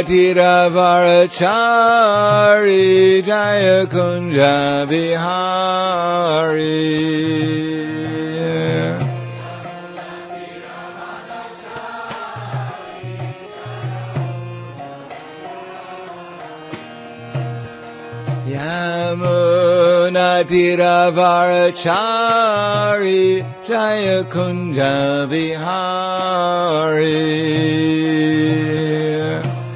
Natira Varachari Jaya Kunja Vihari. Yamunatira Varachari Jaya Kunja Vihari.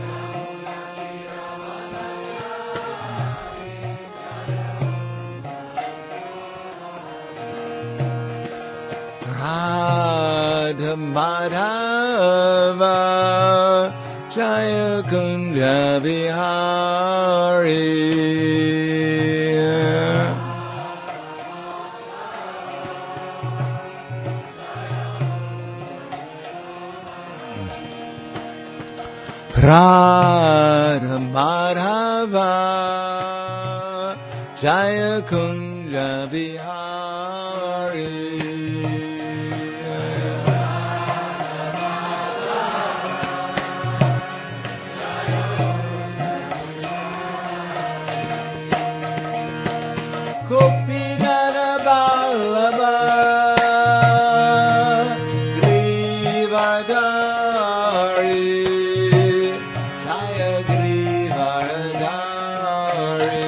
Radha Madhava Jaya Kunja Vihari. Radha Madhava Jaya Kunja Vihari. Gopinana Vallabha Grivadari Jaya Grivadari.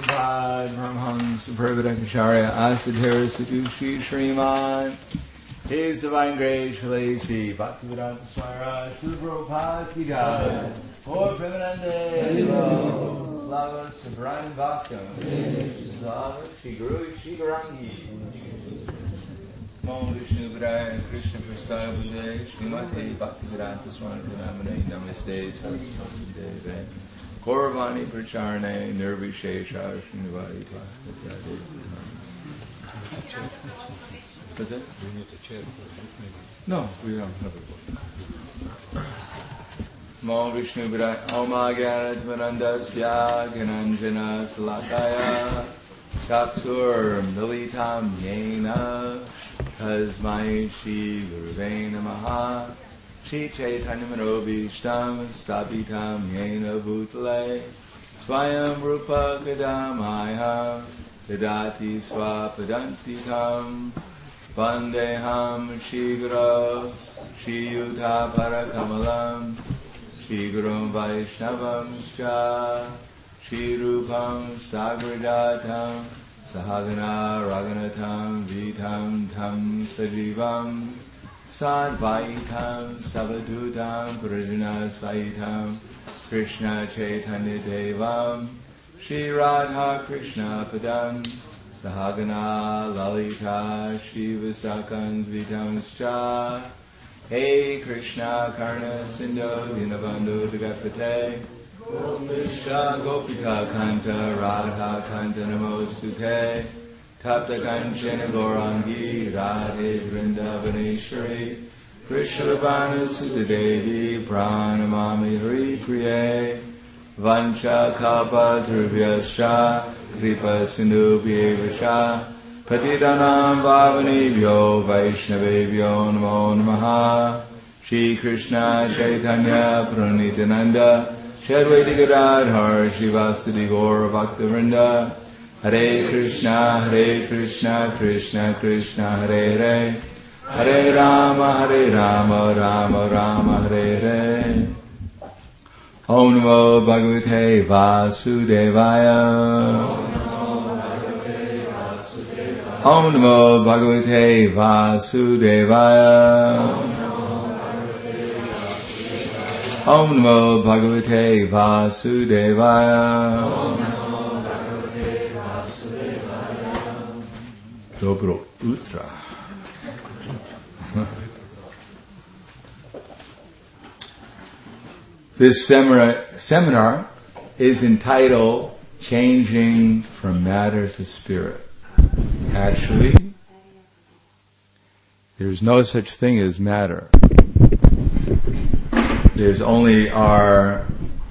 Saparvadakacharya Asadhara Sadushi Sriman His Divine Grace, Shalasi, Bhaktivedanta Swara, Srila Prabhupada Ki Jai, For Premanande, Slava Subramanian Bhakta, Slava Shri Guru Shri Garangi, Om Vishnu Padaya, Krishna Prasthaya Buddhe, Srimati Bhaktivedanta Swami Namane, Namaste, Saraswati Deve, Gauravani Pracharane, Nirvishesha, Srinivadi Bhaskara. What's it? We need a chair. No, we don't have it. Om Vishnu Padaya, Om Agyanatmanandasya, Gananjana Salakaya, Chaktur Militam Yena, Tasmai Shri Gurave Namaha, Shri Chaitanya Manobishtam, Stapitam Yena Bhutale, Swayam Rupa Kadamaya, Vedati Swapadantikam, Vandeham Shri Guru, Shri Yuta Parakamalam, Shri Gurum Vaishnavam Scha, Shri Rupam Sagradatam, Sahagana Raganatam Vitam Tam Sajivam, Sadvaitam Savadutam Prajana Saitam, Krishna Chaitanya Devam, Shri Radha Krishna Padam, Sahagana Lalita Shiva Sakans Vitamscha, Hey Krishna Karna Sindhu Dinabandhu Dagapate, Shah Gopika Kanta Radha Kanta Namostute, Tapta Kanchana Gaurangi Radhe Vrindavaneshwari, Krishnabhanu Sutta Devi Pranamami Hari Priye, Vancha Kalpa Dhruvyascha, Kripa Sindhu Vyevascha, Patitanam Bhavanebhyo Vaishnavebhyo Namo Namaha, Shri Krishna Chaitanya Pranitananda, Shadvaiti Gadadhar Shivasadi Gaur Bhaktivinoda, Hare Krishna Krishna Krishna Hare Hare, Hare Rama Rama Rama Hare Hare. Om Namo Bhagavate Vasudevaya. Om Namo Bhagavate Vasudevaya. Om Namo Bhagavate Vasudevaya. Dobro Utra. This seminar is entitled Changing from Matter to Spirit. Actually, there's no such thing as matter. There's only our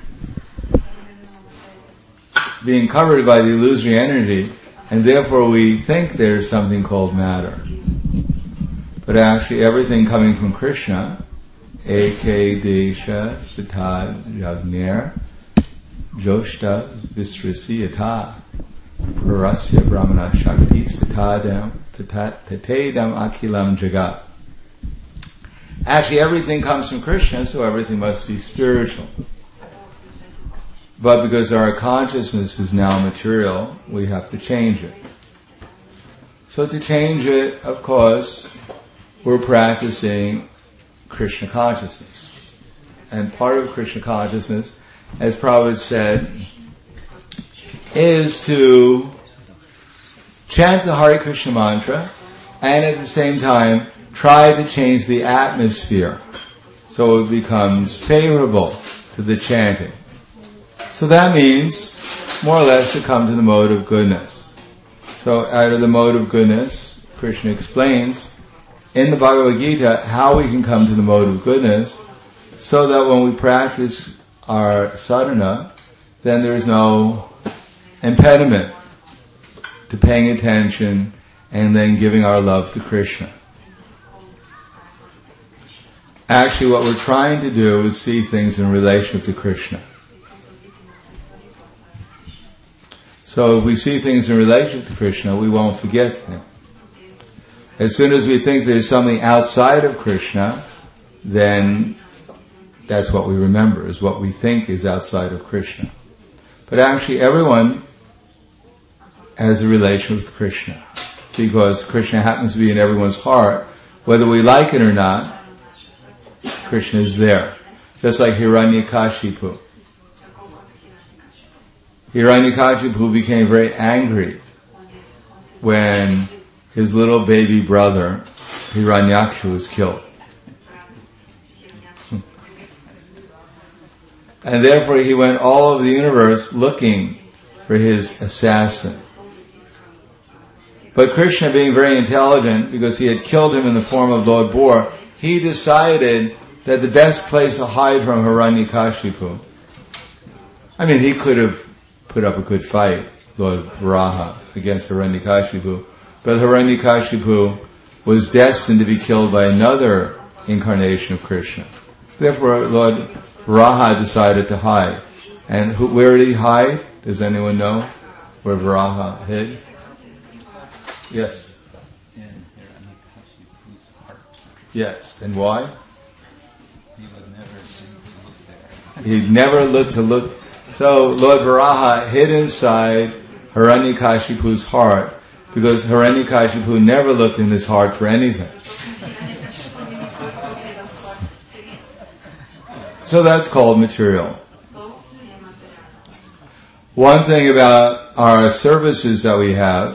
being covered by the illusory energy, and therefore we think there's something called matter. But actually everything coming from Krishna, Eke Desha Satad Jagnir Joshta Visrasiyata Parasya Brahmana Shakti Tatedam Akilam Jagat. Actually everything comes from Krishna, so everything must be spiritual. But because our consciousness is now material, we have to change it. So to change it, of course, we're practicing Krishna consciousness. And part of Krishna consciousness, as Prabhupada said, is to chant the Hare Krishna mantra and at the same time try to change the atmosphere so it becomes favorable to the chanting. So that means more or less to come to the mode of goodness. So out of the mode of goodness, Krishna explains in the Bhagavad Gita how we can come to the mode of goodness so that when we practice our sadhana, then there is no impediment to paying attention and then giving our love to Krishna. Actually, what we're trying to do is see things in relation to Krishna. So if we see things in relation to Krishna, we won't forget Him. As soon as we think there's something outside of Krishna, then that's what we remember, is what we think is outside of Krishna. But actually everyone has a relation with Krishna, because Krishna happens to be in everyone's heart, Whether we like it or not, Krishna is there. Just like Hiranyakashipu. Hiranyakashipu became very angry when his little baby brother, Hiranyaksha, was killed. And therefore he went all over the universe looking for his assassin. But Krishna, being very intelligent, because he had killed him in the form of Lord Boar, he decided that the best place to hide from Hiranyakashipu, he could have put up a good fight, Lord Varaha, against Hiranyakashipu, but Hiranyakashipu was destined to be killed by another incarnation of Krishna. Therefore, Lord Varaha decided to hide. And where did he hide? Does anyone know where Varaha hid? Yes. In Hiranyakashipu's heart. Yes. And why? He would never think to look there. He'd never look. So Lord Varaha hid inside Hiranyakashipu's heart because Hiranyakashipu never looked in his heart for anything. So that's called material. One thing about our services that we have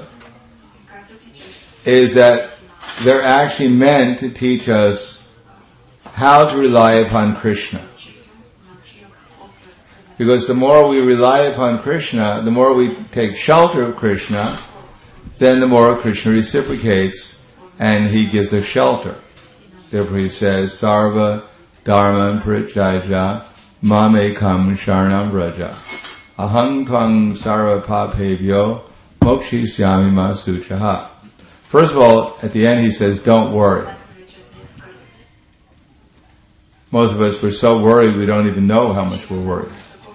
is that they're actually meant to teach us how to rely upon Krishna. Because the more we rely upon Krishna, the more we take shelter of Krishna, then the more Krishna reciprocates and he gives us shelter. Therefore he says, Sarva Dharma Parityajya Mamekam Sharanam Vraja Ahang Tvang Sarva Papebhyo Mokshisyami Masuchaha. First of all, at the end he says, don't worry. Most of us, we're so worried we don't even know how much we're worried.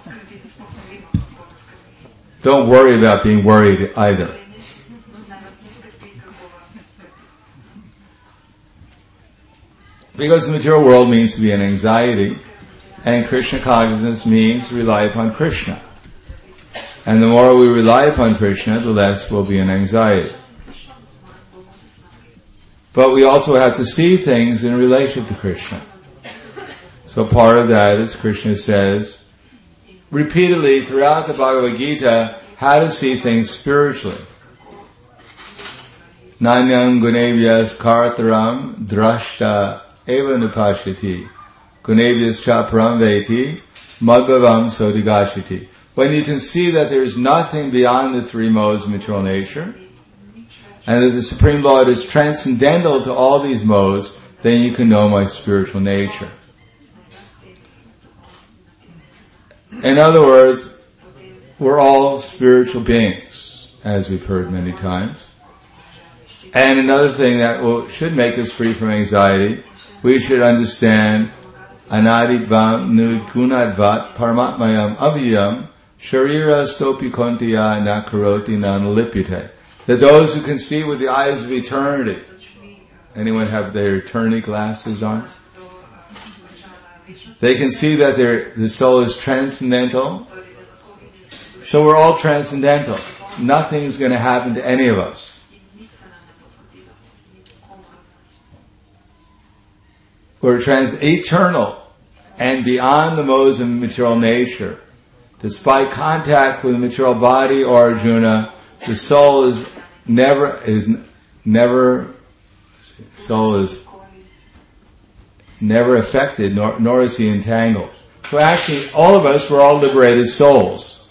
Don't worry about being worried either. Because the material world means to be in anxiety, and Krishna consciousness means to rely upon Krishna. And the more we rely upon Krishna, the less we'll be in anxiety. But we also have to see things in relation to Krishna. So part of that is Krishna says repeatedly throughout the Bhagavad Gita how to see things spiritually. Nanyam gunevyas kartaram drashta eva nupashyati gunevyas chaparam veti madhvavam sodigashati. When you can see that there is nothing beyond the three modes of material nature, and that the Supreme Lord is transcendental to all these modes, then you can know my spiritual nature. In other words, we're all spiritual beings, as we've heard many times. And another thing that should make us free from anxiety, we should understand anaditvam nirgunadvat paramatmayam aviyam sharira stopi kontiya nakaroti nanalipyate. That those who can see with the eyes of eternity. Anyone have their eternity glasses on? They can see that the soul is transcendental. So we're all transcendental. Nothing's going to happen to any of us. We're eternal and beyond the modes of material nature. Despite contact with the material body or Arjuna, the soul is never affected, nor is he entangled. So actually, all of us, we're all liberated souls.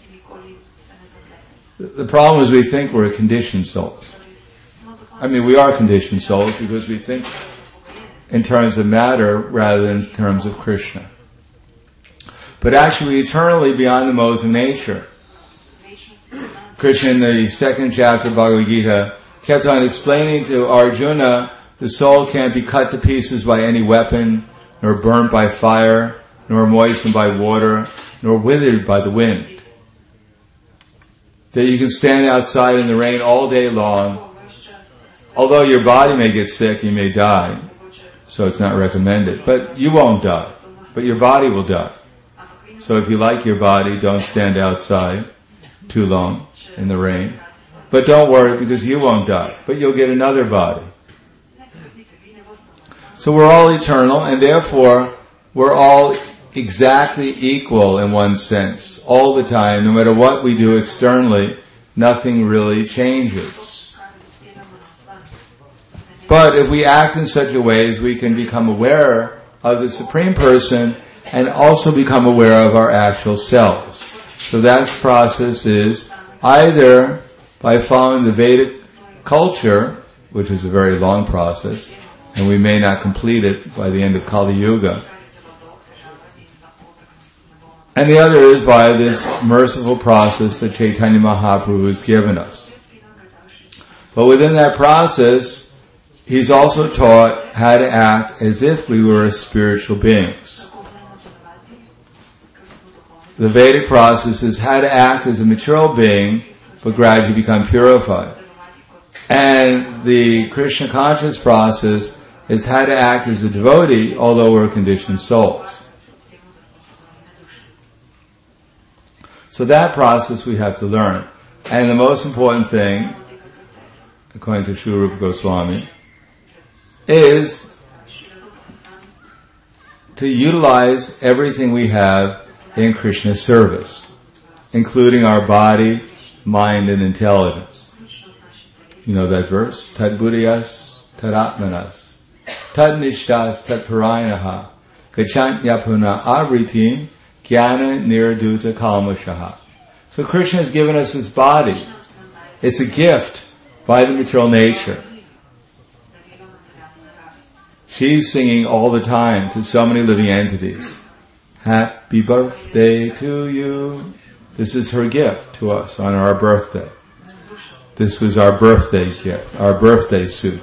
The problem is we think we're conditioned souls. We are conditioned souls because we think in terms of matter rather than in terms of Krishna. But actually, we're eternally beyond the modes of nature. Krishna in the second chapter of Bhagavad Gita kept on explaining to Arjuna the soul can't be cut to pieces by any weapon, nor burnt by fire, nor moistened by water, nor withered by the wind. That you can stand outside in the rain all day long. Although your body may get sick, you may die. So it's not recommended. But you won't die. But your body will die. So if you like your body, don't stand outside too long in the rain. But don't worry because you won't die. But you'll get another body. So we're all eternal, and therefore we're all exactly equal in one sense. All the time, no matter what we do externally, nothing really changes. But if we act in such a way as we can become aware of the Supreme Person and also become aware of our actual selves. So that process is either by following the Vedic culture, which is a very long process, and we may not complete it by the end of Kali Yuga. And the other is by this merciful process that Chaitanya Mahaprabhu has given us. But within that process, he's also taught how to act as if we were spiritual beings. The Vedic process is how to act as a material being, but gradually become purified. And the Krishna conscious process is how to act as a devotee, although we're conditioned souls. So that process we have to learn. And the most important thing, according to Srila Rupa Goswami, is to utilize everything we have in Krishna's service, including our body, mind, and intelligence. You know that verse? Tad buddhiyas, tad atmanas. Tad nishtas, tad parayanaha, gachanyapuna avritim, jnana nirduta kalmashaha. So Krishna has given us his body. It's a gift by the material nature. She's singing all the time to so many living entities. Happy birthday to you. This is her gift to us on our birthday. This was our birthday gift, our birthday suit.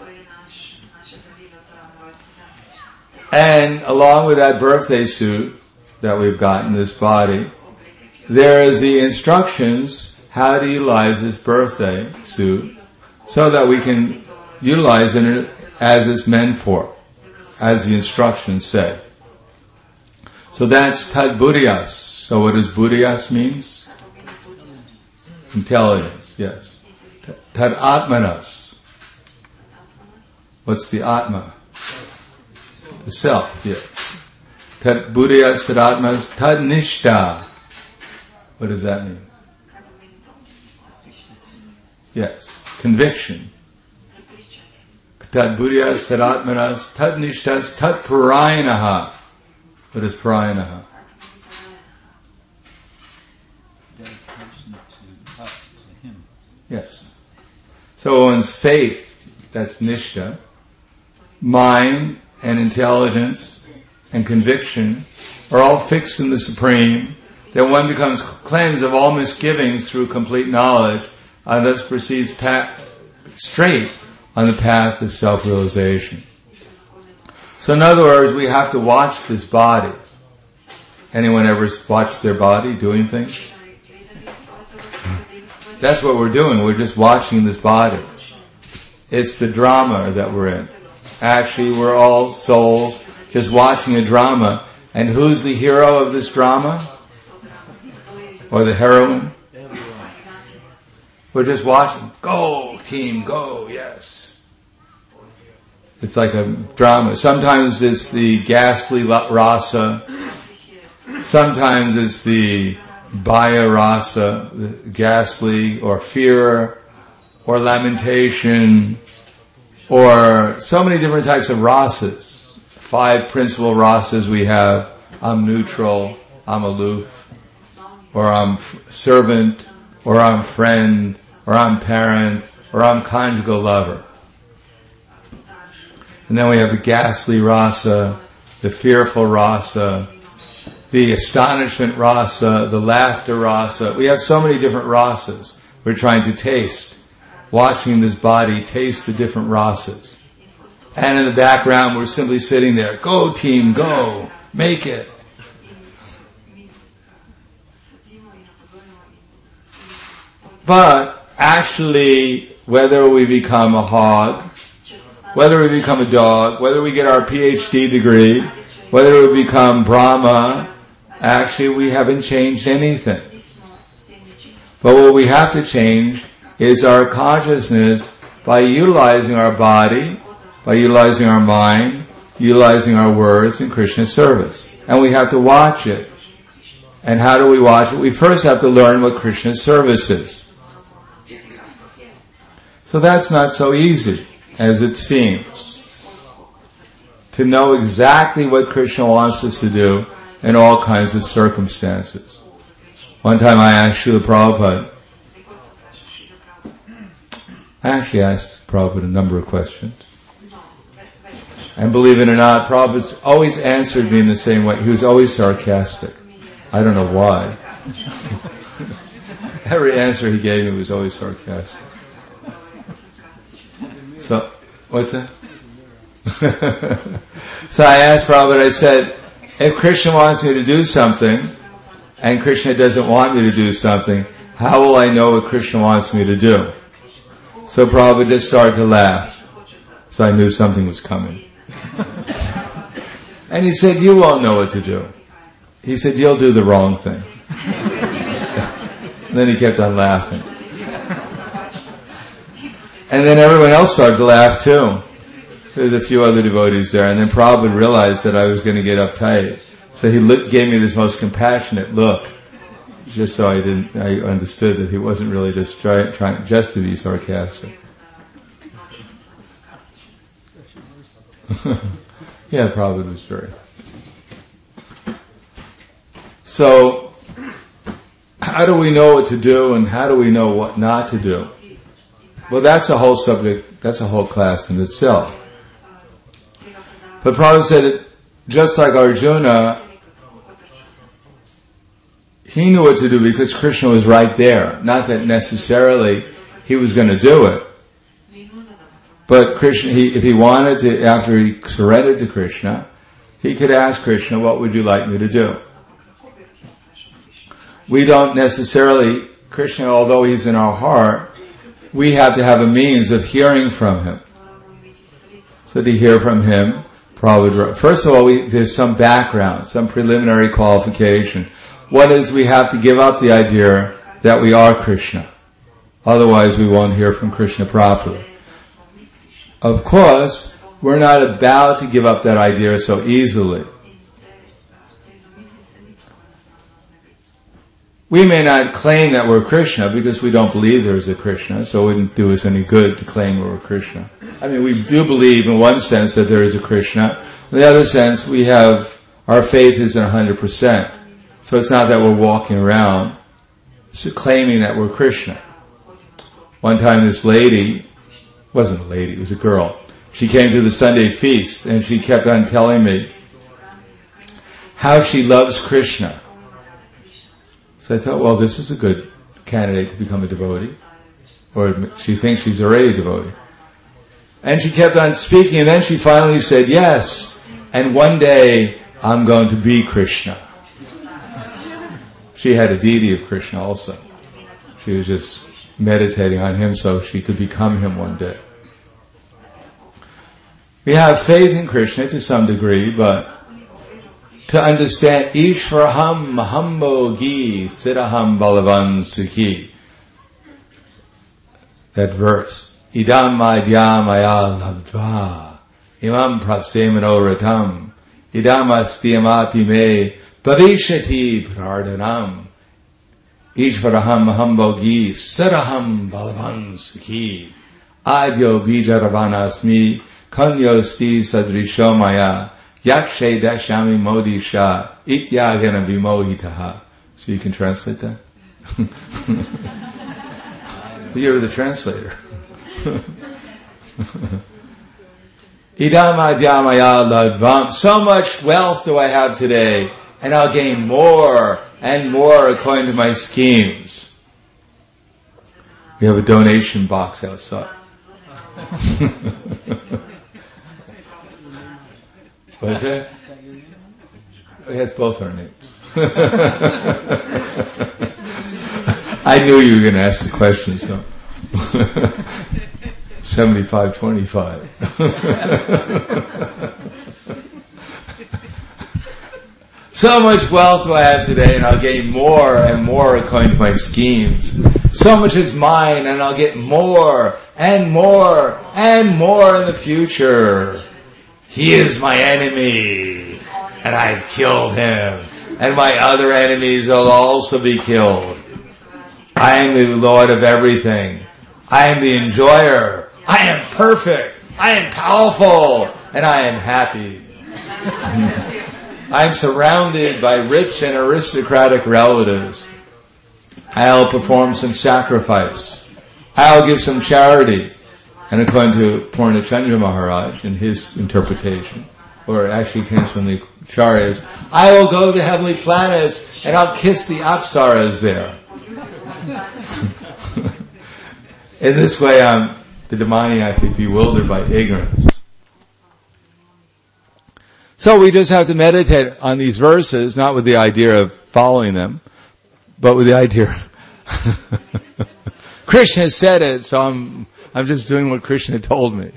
And along with that birthday suit that we've gotten, this body, there is the instructions how to utilize this birthday suit so that we can utilize it as it's meant for, as the instructions say. So that's tad buddhiyas. So what does buddhiyas means? Intelligence, yes. Tad atmanas. What's the atma? The self, yeah. Tad buddhiyas, tad atmas, tad nishta. What does that mean? Yes, conviction. Tad buddhiyas, tad atmanas, tad nishtas, tad parayanaha. What is parayanaha? Dedication to him. Yes. So one's faith, that's nishta, mind and intelligence and conviction are all fixed in the Supreme, then one becomes cleansed of all misgivings through complete knowledge and thus proceeds straight on the path of self-realization. So in other words, we have to watch this body. Anyone ever watched their body doing things? That's what we're doing. We're just watching this body. It's the drama that we're in. Actually, we're all souls just watching a drama. And who's the hero of this drama? Or the heroine? We're just watching. Go, team, go, yes. It's like a drama. Sometimes it's the ghastly rasa. Sometimes it's the bhaya rasa, the ghastly, or fear, or lamentation, or so many different types of rasas. 5 principal rasas we have. I'm neutral, I'm aloof, or I'm servant, or I'm friend, or I'm parent, or I'm conjugal lover. And then we have the ghastly rasa, the fearful rasa, the astonishment rasa, the laughter rasa. We have so many different rasas we're trying to taste. Watching this body taste the different rasas. And in the background we're simply sitting there. Go team, go! Make it! But actually, whether we become a hog, whether we become a dog, whether we get our PhD degree, whether we become Brahma, actually we haven't changed anything. But what we have to change is our consciousness by utilizing our body, by utilizing our mind, utilizing our words in Krishna's service. And we have to watch it. And how do we watch it? We first have to learn what Krishna's service is. So that's not so easy as it seems. To know exactly what Krishna wants us to do in all kinds of circumstances. One time I asked Srila Prabhupada, I actually asked Prabhupada a number of questions. And believe it or not, Prabhupada's always answered me in the same way. He was always sarcastic. I don't know why. Every answer he gave me was always sarcastic. So, what's that? So I asked Prabhupada, I said, if Krishna wants me to do something, and Krishna doesn't want me to do something, how will I know what Krishna wants me to do? So Prabhupada just started to laugh. So I knew something was coming. And he said, you won't know what to do. He said, you'll do the wrong thing. And then he kept on laughing. And then everyone else started to laugh too. There's a few other devotees there. And then Prabhupada realized that I was going to get uptight. So he gave me this most compassionate look. Just so I understood that he wasn't really just trying just to be sarcastic. Yeah, Prabhupada was very. So, how do we know what to do and how do we know what not to do? Well, that's a whole subject, that's a whole class in itself. But Prabhupada said that just like Arjuna, he knew what to do because Krishna was right there. Not that necessarily he was going to do it. But Krishna, if he wanted to, after he surrendered to Krishna, he could ask Krishna, what would you like me to do? We don't necessarily, Krishna, although he's in our heart, we have to have a means of hearing from him. So to hear from him, Prabhupada, first of all, there's some background, some preliminary qualification. One is we have to give up the idea that we are Krishna. Otherwise we won't hear from Krishna properly. Of course, we're not about to give up that idea so easily. We may not claim that we're Krishna because we don't believe there's a Krishna, so it wouldn't do us any good to claim we're Krishna. I mean, we do believe in one sense that there is a Krishna. In the other sense, our faith isn't 100%. So it's not that we're walking around claiming that we're Krishna. One time this lady, wasn't a lady, it was a girl, she came to the Sunday feast and she kept on telling me how she loves Krishna. So I thought, well, this is a good candidate to become a devotee. Or she thinks she's already a devotee. And she kept on speaking, and then she finally said, yes, and one day I'm going to be Krishna. She had a deity of Krishna also. She was just meditating on him so she could become him one day. We have faith in Krishna to some degree, but to understand Ishvaraham Mahambogi Siddhaham Balavan Sukhi, that verse, Idam Madhyam Maya Labdva Imam Prapsemano Ratam Idam Astiyamapi Me Bhavishati Prardanam Ishvaraham Mahambogi Siddhaham Balavan Sukhi Adyo Bijaravanasmi Kanyosti Sadrisho Maya Yakshe Dashami Modisha Ityagana Vimohitaha. So you can translate that? You're the translator. Idamadyamaya ladvam. So much wealth do I have today, and I'll gain more and more according to my schemes. We have a donation box outside. What's that? It has both our names. I knew you were going to ask the question, so 75-25. So much wealth do I have today, and I'll gain more and more according to my schemes. So much is mine, and I'll get more and more in the future. He is my enemy, and I've killed him, and my other enemies will also be killed. I am the Lord of everything. I am the enjoyer. I am perfect. I am powerful, and I am happy. I am surrounded by rich and aristocratic relatives. I'll perform some sacrifice. I'll give some charity. And according to Purnachandra Maharaj, in his interpretation, or it actually comes from the Acharyas, I will go to heavenly planets and I'll kiss the Apsaras there. In this way, the demoniac is bewildered by ignorance. So we just have to meditate on these verses, not with the idea of following them, but with the idea Krishna said it, so I'm just doing what Krishna told me.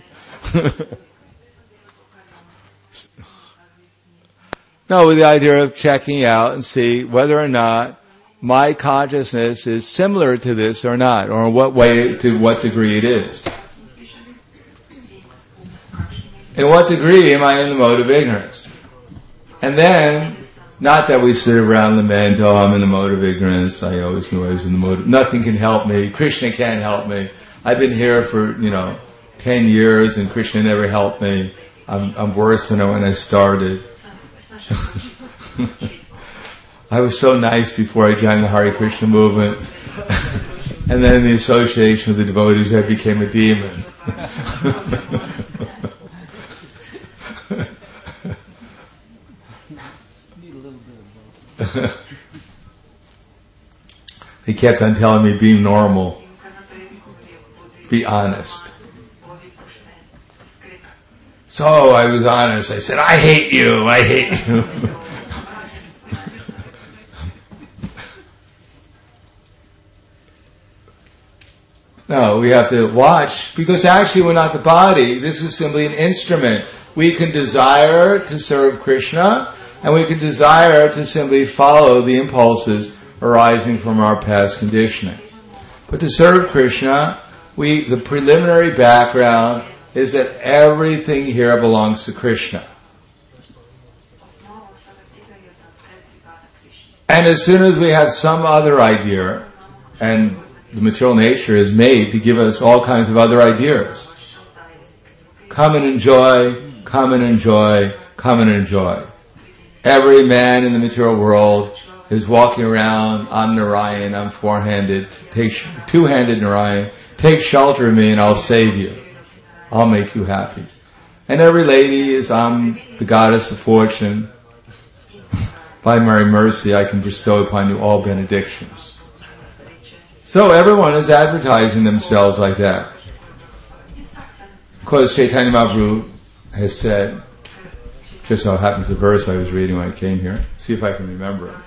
No, with the idea of checking out and see whether or not my consciousness is similar to this or not, or in what way, to what degree it is. In what degree am I in the mode of ignorance? And then, not that we sit around lament, oh, I'm in the mode of ignorance, I always knew I was in the mode of, nothing can help me, Krishna can't help me, I've been here for, 10 years and Krishna never helped me, I'm worse than when I started. I was so nice before I joined the Hare Krishna movement. And then in the association with the devotees, I became a demon. He kept on telling me, be normal. Be honest. So I was honest. I said, I hate you. No, we have to watch, because actually we're not the body. This is simply an instrument. We can desire to serve Krishna, and we can desire to simply follow the impulses arising from our past conditioning. But to serve Krishna, the preliminary background is that everything here belongs to Krishna. And as soon as we have some other idea, and the material nature is made to give us all kinds of other ideas. Come and enjoy, come and enjoy, come and enjoy. Every man in the material world is walking around, I'm Narayan, I'm four-handed, two-handed Narayan, take shelter of me and I'll save you. I'll make you happy. And every lady is, I'm the goddess of fortune. By my mercy, I can bestow upon you all benedictions. So everyone is advertising themselves like that. Of course, Chaitanya Mahaprabhu has said, just so happens the verse I was reading when I came here. See if I can remember it.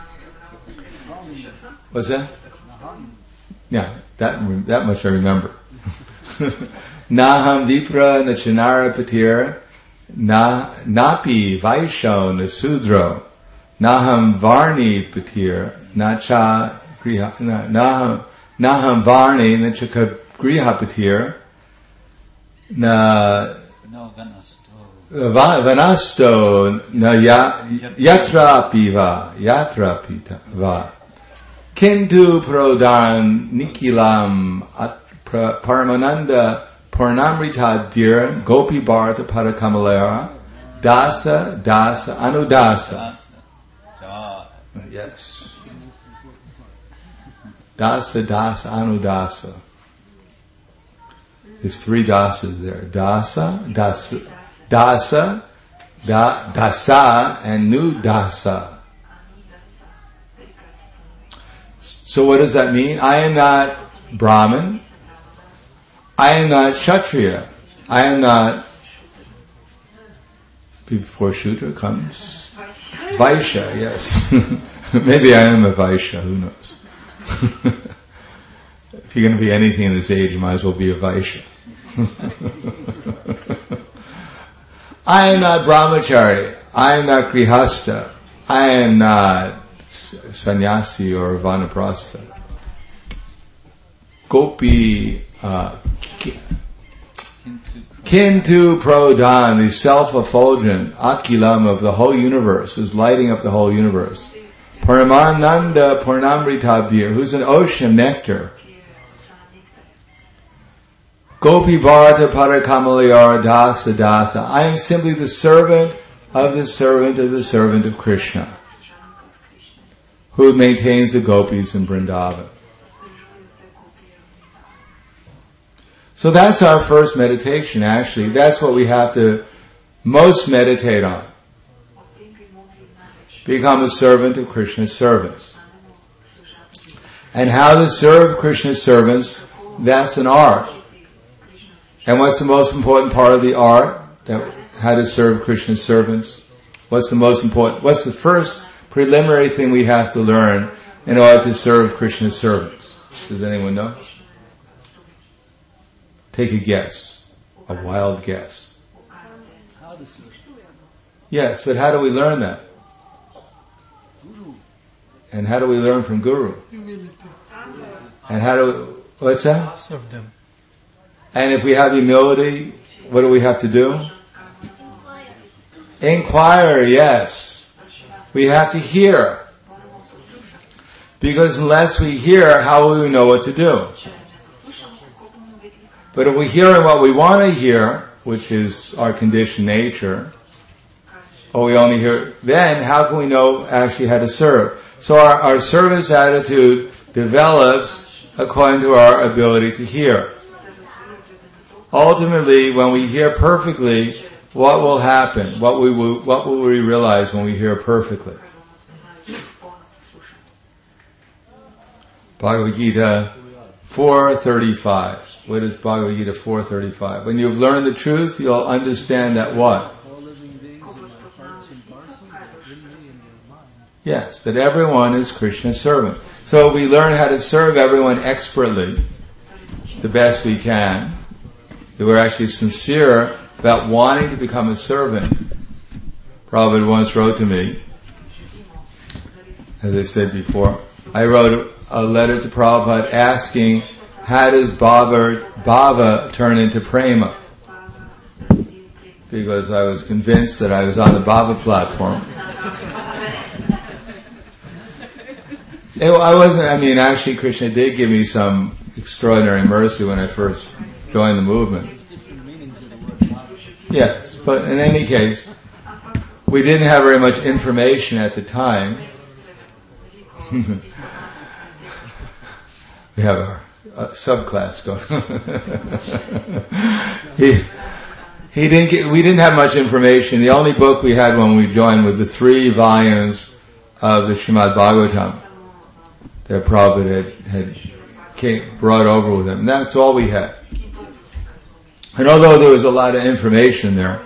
What's that? Yeah, that much I remember. Naham vipra nachanara patir, napi vaisho nasudro, naham varni patir, nacha griha, naham varni nachaka griha patir, vanasto na yatra pita va. Kintu prodhan nikilam paramananda Purnamrita dir gopi bharata parakamalera dasa anudasa. Yes. Dasa anudasa. There's three dasas there. Dasa, and nudasa. So what does that mean? I am not Brahmin. I am not Kshatriya. I am not, before Shudra comes, Vaishya, yes. Maybe I am a Vaishya, who knows. If you're going to be anything in this age, you might as well be a Vaishya. I am not Brahmachari. I am not Grihastha. I am not sannyasi or vanaprastha. Gopi Kintu Prodhan, the self-effulgent Akilam of the whole universe, who's lighting up the whole universe. Paramananda Purnamritabdir, who's an ocean of nectar. Gopi Bharata Parakamalayar Dasa Dasa. I am simply the servant of the servant of the servant of Krishna, who maintains the gopis in Vrindavan. So that's our first meditation, actually. That's what we have to most meditate on. Become a servant of Krishna's servants. And how to serve Krishna's servants, that's an art. And what's the most important part of the art? How to serve Krishna's servants? What's the first preliminary thing we have to learn in order to serve Krishna's servants? Does anyone know? Take a guess. A wild guess. Yes, but how do we learn that? And how do we learn from Guru? And how do what's that? Serve them. And if we have humility, what do we have to do? Inquire, yes. We have to hear. Because unless we hear, how will we know what to do? But if we hear what we want to hear, which is our conditioned nature, or we only hear, then how can we know actually how to serve? So our service attitude develops according to our ability to hear. Ultimately, when we hear perfectly, what will happen? What will we realize when we hear perfectly? Bhagavad Gita 4:35. What is Bhagavad Gita 4:35? When you've learned the truth, you'll understand that what? Yes, that everyone is Krishna's servant. So we learn how to serve everyone expertly, the best we can. That we're actually sincere about wanting to become a servant. Prabhupada once wrote to me, as I said before, I wrote a letter to Prabhupada asking, how does bhava turn into prema? Because I was convinced that I was on the bhava platform. Actually Krishna did give me some extraordinary mercy when I first joined the movement. Yes, but in any case, we didn't have very much information at the time. We have a subclass going. We didn't have much information. The only book we had when we joined was the 3 volumes of the Srimad Bhagavatam that Prabhupada had brought over with him. And that's all we had. And although there was a lot of information there,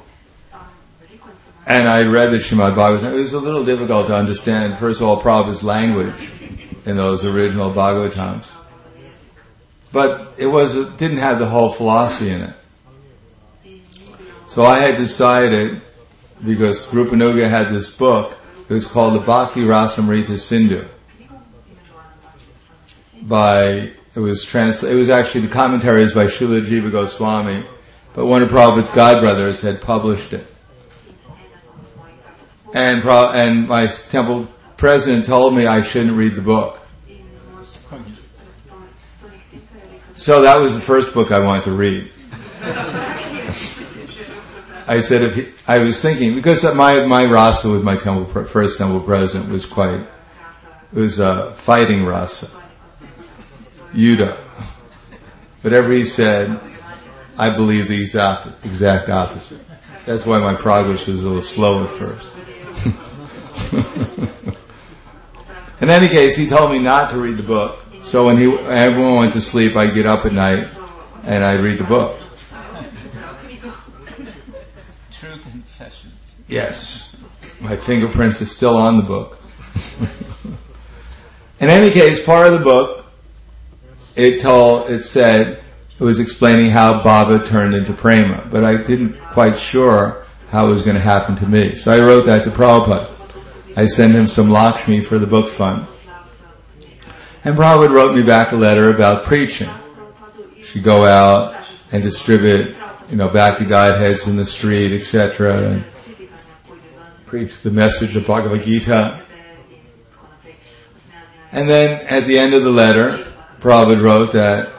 and I read the Srimad Bhagavatam, it was a little difficult to understand, first of all, Prabhupada's language in those original Bhagavatams. But it didn't have the whole philosophy in it. So I had decided, because Rupanuga had this book, it was called the Bhakti Rasamrita Sindhu. It was actually the commentaries by Srila Jiva Goswami, but one of Prabhupada's godbrothers had published it. And my temple president told me I shouldn't read the book. So that was the first book I wanted to read. I said, I was thinking, because my rasa with my first temple president was a fighting rasa. Yuddha. Whatever he said, I believe the exact opposite. That's why my progress was a little slow at first. In any case, he told me not to read the book. So when everyone went to sleep, I'd get up at night and I'd read the book. True confessions. Yes. My fingerprints are still on the book. In any case, part of the book, it was explaining how bhava turned into prema, but I didn't quite sure how it was going to happen to me. So I wrote that to Prabhupada. I sent him some Lakshmi for the book fund. And Prabhupada wrote me back a letter about preaching. to go out and distribute, Bhakti Godheads in the street, etc., and preach the message of Bhagavad Gita. And then at the end of the letter, Prabhupada wrote that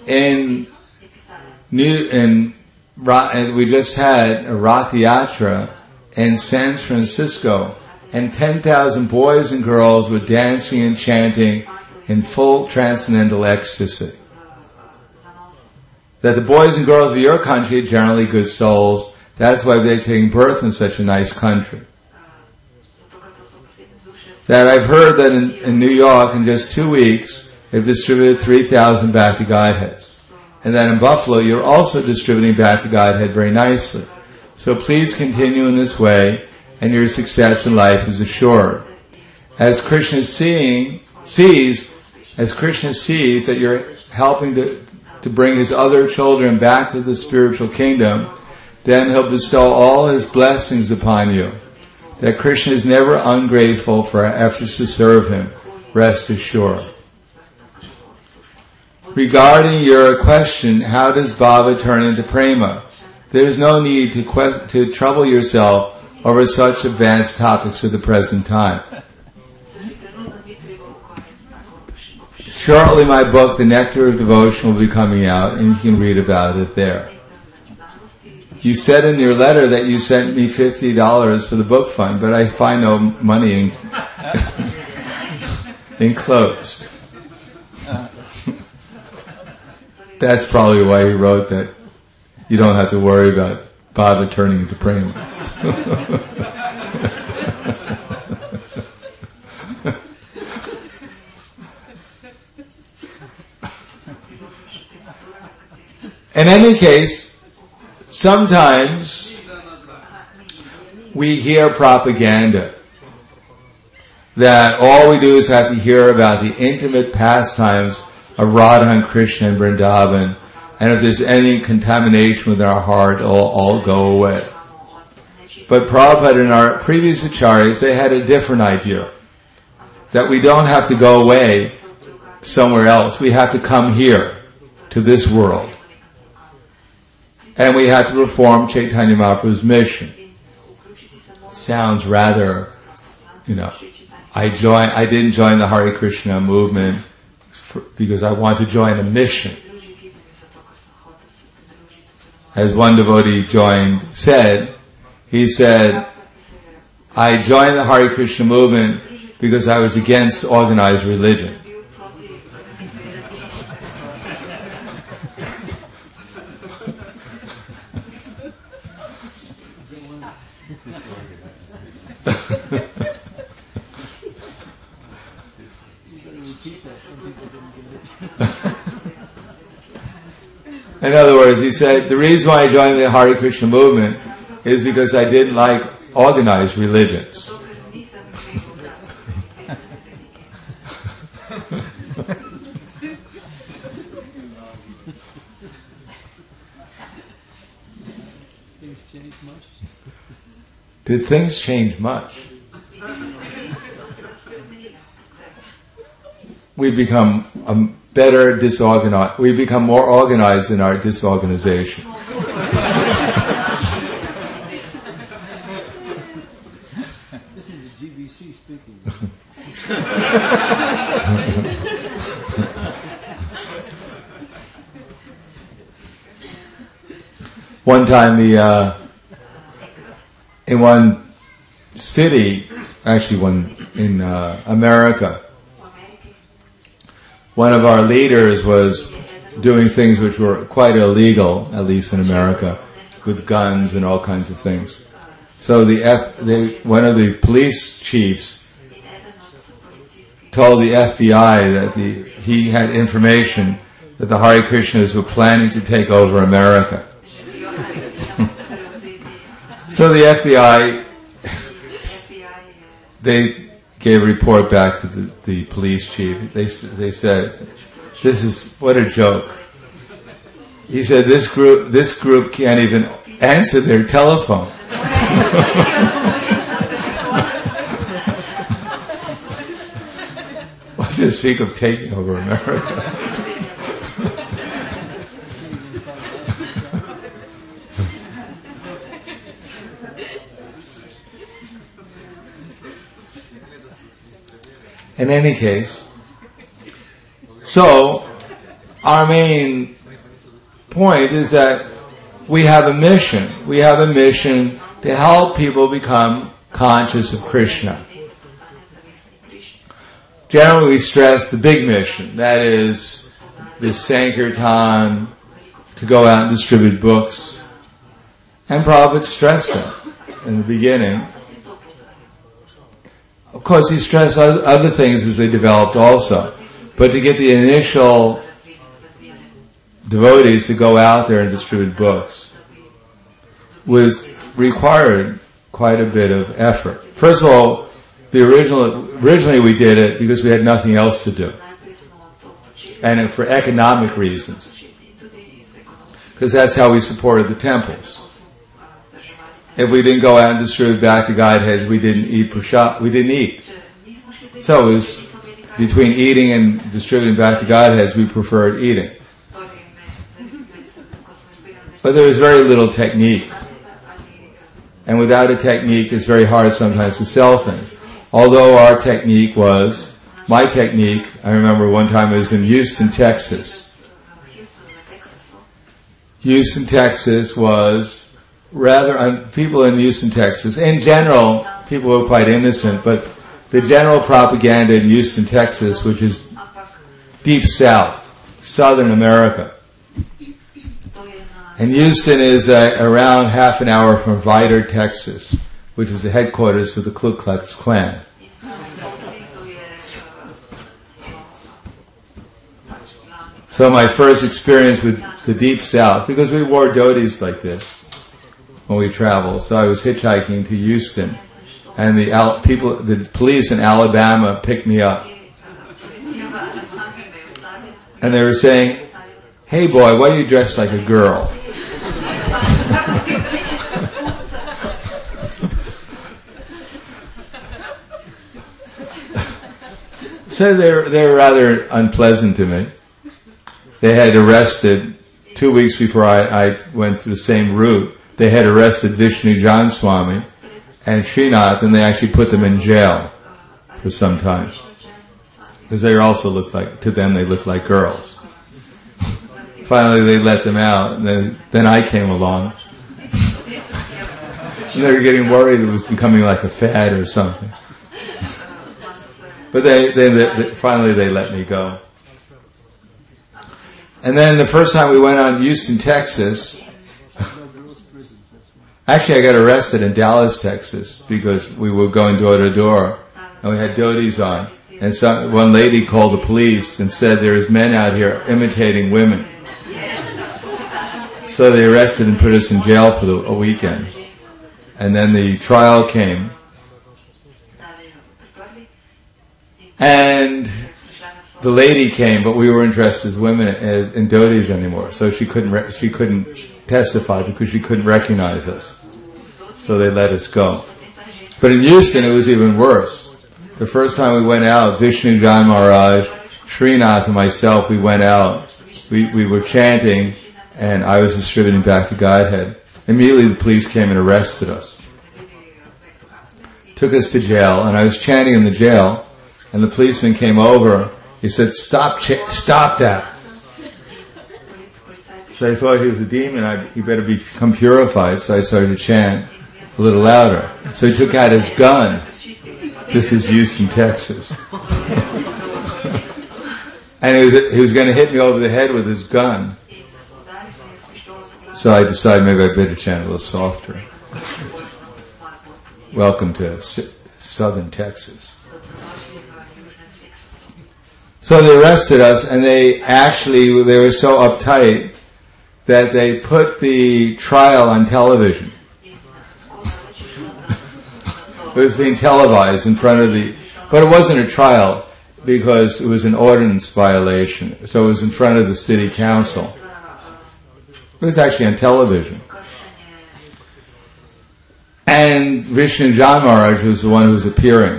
and we just had a Rath Yatra in San Francisco, and 10,000 boys and girls were dancing and chanting in full transcendental ecstasy. That the boys and girls of your country are generally good souls. That's why they're taking birth in such a nice country. That I've heard that in New York, in just 2 weeks, they've distributed 3,000 Bhakti Godheads. And that in Buffalo, you're also distributing Bhakti Godhead very nicely. So please continue in this way, and your success in life is assured. As Krishna sees that you're helping to bring his other children back to the spiritual kingdom, then he'll bestow all his blessings upon you. That Krishna is never ungrateful for our efforts to serve him. Rest assured. Regarding your question, how does bhava turn into prema? There is no need to trouble yourself over such advanced topics at the present time. Shortly my book, The Nectar of Devotion, will be coming out, and you can read about it there. You said in your letter that you sent me $50 for the book fund, but I find no money enclosed. That's probably why he wrote that you don't have to worry about bhava turning into prema. In any case, sometimes we hear propaganda that all we do is have to hear about the intimate pastimes of Radha and Krishna and Vrindavan, and if there's any contamination within our heart, it'll all go away. But Prabhupada and our previous acharyas, they had a different idea, that we don't have to go away somewhere else. We have to come here, to this world. And we have to perform Chaitanya Mahaprabhu's mission. Sounds rather, I didn't join the Hare Krishna movement because I want to join a mission. As one devotee he said, I joined the Hare Krishna movement because I was against organized religion. In other words, he said, the reason why I joined the Hare Krishna movement is because I didn't like organized religions. Did things change much? We become better disorganized. We become more organized in our disorganization. This is a GBC speaking. One time in one city, actually in America, one of our leaders was doing things which were quite illegal, at least in America, with guns and all kinds of things. So one of the police chiefs told the FBI that he had information that the Hare Krishnas were planning to take over America. So the FBI, they gave a report back to the police chief. They said, what a joke. He said, this group can't even answer their telephone. What to speak of taking over America? In any case, so our main point is that we have a mission. We have a mission to help people become conscious of Krishna. Generally we stress the big mission, that is the Sankirtan, to go out and distribute books. And Prabhupada stressed that in the beginning. Of course he stressed other things as they developed also. But to get the initial devotees to go out there and distribute books was required quite a bit of effort. First of all, originally we did it because we had nothing else to do. And for economic reasons. Because that's how we supported the temples. If we didn't go out and distribute back to Godheads, we didn't eat prashad, we didn't eat. So it was between eating and distributing back to Godheads, we preferred eating. But there was very little technique. And without a technique, it's very hard sometimes to sell things. Although our technique was, my technique, I remember one time I was in Houston, Texas. Houston, Texas was rather, people in Houston, Texas, in general, people were quite innocent, but the general propaganda in Houston, Texas, which is deep south, southern America. And Houston is around half an hour from Vidor, Texas, which is the headquarters of the Ku Klux Klan. So my first experience with the deep south, because we wore dhotis like this when we traveled, so I was hitchhiking to Houston, and the police in Alabama picked me up. And they were saying, "Hey boy, why are you dressed like a girl?" So they were rather unpleasant to me. They had arrested, 2 weeks before I went through the same route, they had arrested Vishnu Jan Swami and Srinath, and they actually put them in jail for some time. Because they also to them they looked like girls. Finally they let them out, and then I came along. And they were getting worried it was becoming like a fad or something. But finally they let me go. And then the first time we went on Houston, Texas, actually I got arrested in Dallas, Texas, because we were going door to door, and we had dhotis on. And one lady called the police and said, "There's men out here imitating women." So they arrested and put us in jail for a weekend. And then the trial came. And the lady came, but we weren't dressed as women in dhotis anymore. So she couldn't testify because she couldn't recognize us. So they let us go. But in Houston it was even worse. The first time we went out, Vishnu Jan Maharaj, Srinath and myself, we went out. We were chanting, and I was distributing back to Godhead. Immediately the police came and arrested us. Took us to jail, and I was chanting in the jail, and the policeman came over. He said, stop that. So I thought he was a demon, he better become purified, so I started to chant a little louder. So he took out his gun. This is Houston, Texas. And he was going to hit me over the head with his gun. So I decided maybe I better chant a little softer. Welcome to southern Texas. So they arrested us, and they were so uptight that they put the trial on television. It was being televised in front of but it wasn't a trial because it was an ordinance violation. So it was in front of the city council. It was actually on television. And Vishnu Jan Maharaj was the one who was appearing.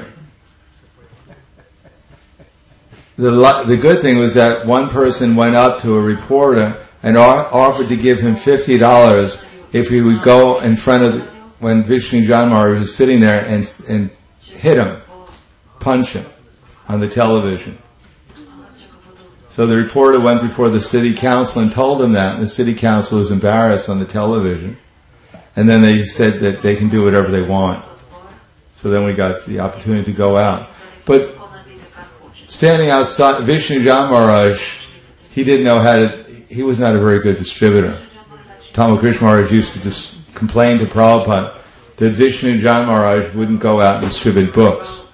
The good thing was that one person went up to a reporter and offered to give him $50 if he would go in front of when Vishnu Jan Maharaj was sitting there and hit him, punch him. on the television. So the reporter went before the city council and told them that, and the city council was embarrassed on the television. And then they said that they can do whatever they want. So then we got the opportunity to go out. But standing outside, Vishnu Jan Maharaj, he didn't know he was not a very good distributor. Tamakrisha Maharaj used to just complain to Prabhupada that Vishnu Jan Maharaj wouldn't go out and distribute books.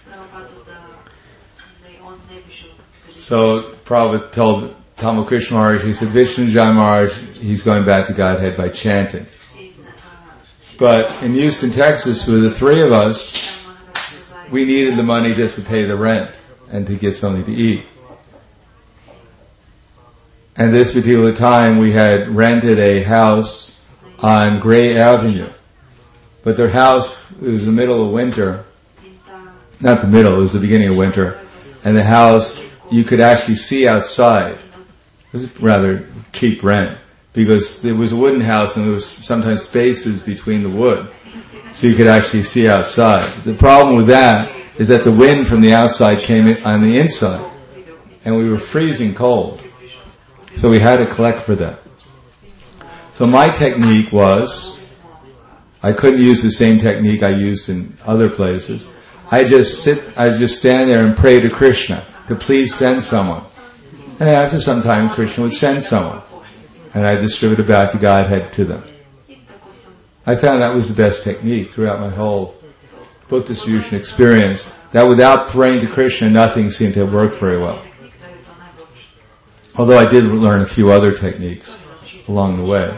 So Prabhupada told Tamakrisha Maharaj, he said, Vishnu Jan Maharaj, he's going back to Godhead by chanting. But in Houston, Texas, with the three of us, we needed the money just to pay the rent and to get something to eat. And this particular time, we had rented a house on Gray Avenue. But their house, it was the middle of winter. Not the middle, it was the beginning of winter. And the house, you could actually see outside. It was rather cheap rent. Because there was a wooden house and there was sometimes spaces between the wood. So you could actually see outside. The problem with that is that the wind from the outside came in on the inside. And we were freezing cold. So we had to collect for that. So my technique was, I couldn't use the same technique I used in other places. I just stand there and pray to Krishna to please send someone. And after some time, Krishna would send someone. And I distributed back the Godhead to them. I found that was the best technique throughout my whole book distribution experience, that without praying to Krishna, nothing seemed to have worked very well. Although I did learn a few other techniques along the way.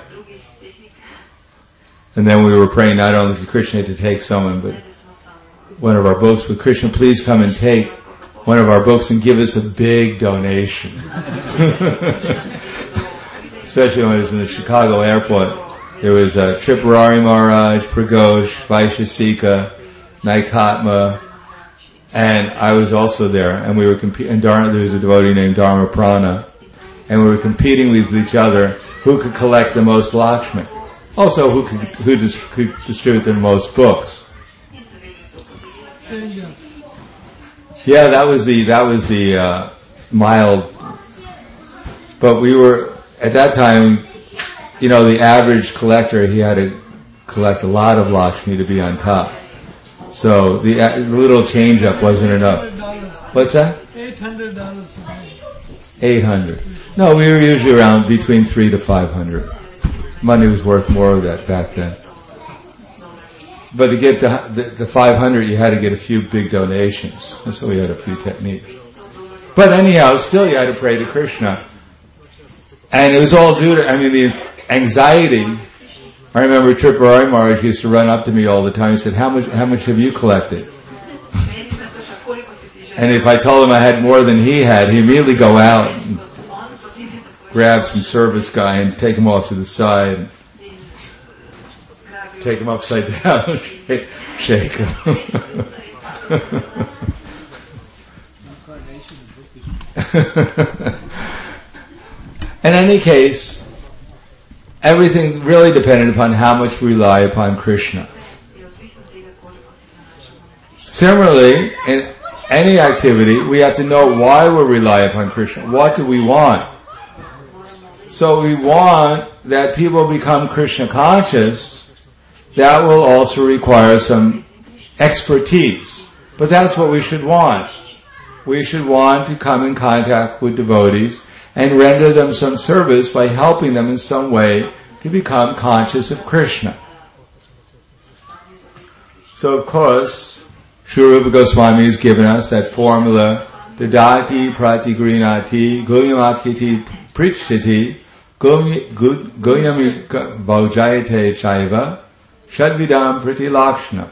And then we were praying not only to Krishna to take someone, but one of our books, would Krishna please come and take one of our books and give us a big donation. Especially when I was in the Chicago airport, there was Tripurari Maharaj, Pragosh, Vaishasika, Naikatma, and I was also there. And we were competing. There was a devotee named Dharma Prana, and we were competing with each other who could collect the most Lakshmi. Also, who could distribute the most books. Yeah, that was the mild. But we were. At that time, the average collector, he had to collect a lot of Lakshmi to be on top. So the little change up wasn't enough. What's that? $800. $800. No, we were usually around between $300 to $500. Money was worth more of that back then. But to get the 500, you had to get a few big donations. And so we had a few techniques. But anyhow, still you had to pray to Krishna. And it was all due to, the anxiety. I remember Tripurari Maharaj used to run up to me all the time. He said, how much have you collected? And if I told him I had more than he had, he'd immediately go out and grab some service guy and take him off to the side, and take him upside down, shake him. In any case, everything really depended upon how much we rely upon Krishna. Similarly, in any activity, we have to know why we rely upon Krishna. What do we want? So we want that people become Krishna conscious. That will also require some expertise. But that's what we should want. We should want to come in contact with devotees and render them some service by helping them in some way to become conscious of Krishna. So of course, Sri Rupa Goswami has given us that formula, Dadati pratigrinati guyamakiti prichati guyam vaujayate chaiva shadvidam pratilakshana.